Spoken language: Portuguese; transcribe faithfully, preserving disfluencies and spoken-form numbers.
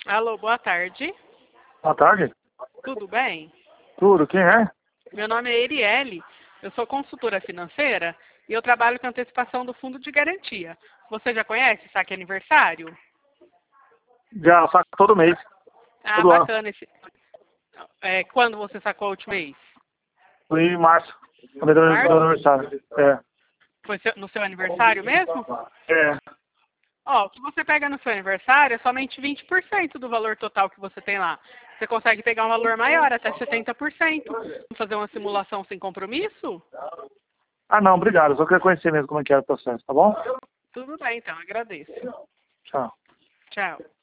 Alô, boa tarde. Boa tarde. Tudo bem? Tudo, quem é? Meu nome é Erielle, eu sou consultora financeira e eu trabalho com antecipação do fundo de garantia. Você já conhece Saque Aniversário? Já saco todo mês, Ah, todo ano. bacana. Esse... É, quando você sacou o último mês? Foi em março, no meu Março? aniversário. É. Foi seu- no seu aniversário mesmo? É. Ó, o que você pega no seu aniversário é somente vinte por cento do valor total que você tem lá. Você consegue pegar um valor maior, até setenta por cento. Vamos fazer uma simulação sem compromisso? Ah, não, obrigado. Eu só queria conhecer mesmo como é que era o processo, tá bom? Tudo bem, então, agradeço. Tchau. Tchau.